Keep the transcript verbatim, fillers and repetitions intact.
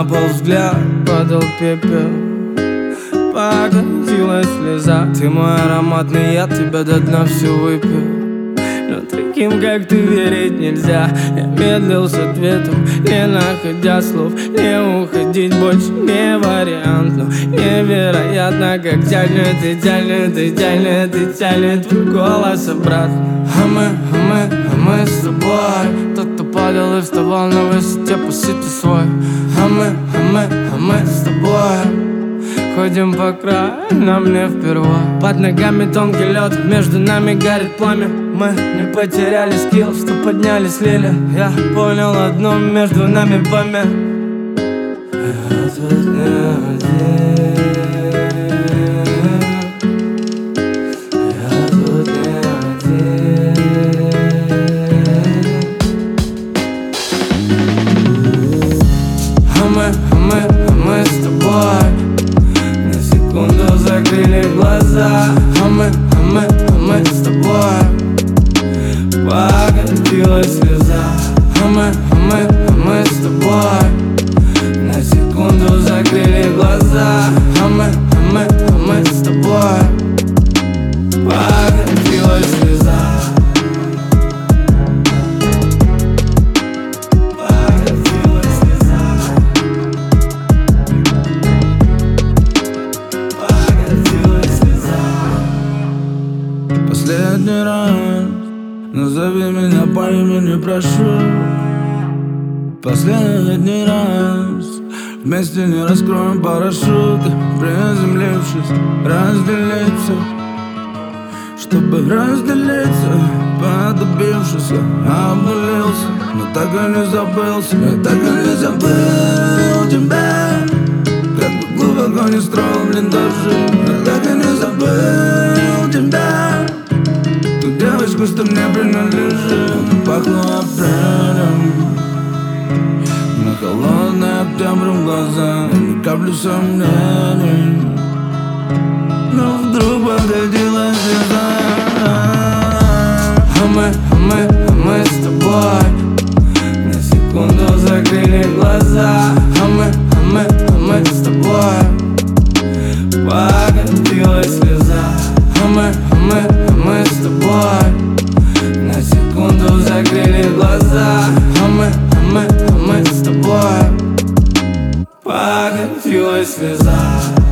на пол взгляд, падал пепел, покатилась слеза. Ты мой ароматный яд, тебя до дна всю выпил. Но таким, как ты, верить нельзя. Я медлил с ответом, не находя слов. Не уходить больше не вариант, но невероятно, как тянет и тянет и тянет и тянет твой голос обратно. А мы, а мы, а мы с тобой, тот, кто падал и вставал на высоте по сути свой. А мы, а мы, а мы с тобой ходим по краю, нам не впервой. Под ногами тонкий лед, между нами горит пламя. Мы не потеряли скилл, что подняли, слили. Я понял одно, между нами помех. Я тут не один, я тут не один. А мы, а мы, а мы с тобой на секунду закрыли глаза. А мы, а мы, а мы с тобой покатилась слеза. А мы, а мы, а мы с тобой на секунду закрыли глаза. А мы, а мы, а мы с тобой покатилась слеза. Покатилась слеза. Покатилась слеза. Последний раз назови меня по имени, прошу. Последний раз вместе не раскроем парашюты, приземлившись, разделиться, чтобы разделиться, подобившись, я обнулился, но так и не забылся. Я так и не забыл тебя, как бы глубоко не строил блиндажи. Я так и не забыл тебя, ту девочку, что мне принадлежит. Пахло апрелем, на холодный октябрь в глаза, ни капли сомнений, но вдруг покатилась слеза. А мы, а мы, а мы с тобой на секунду закрыли глаза. А мы, а мы, а мы с тобой покатилась слеза. А мы, а мы, а мы с тобой на секунду закрыли глаза. А мы, а мы, а мы с тобой покатилась слеза.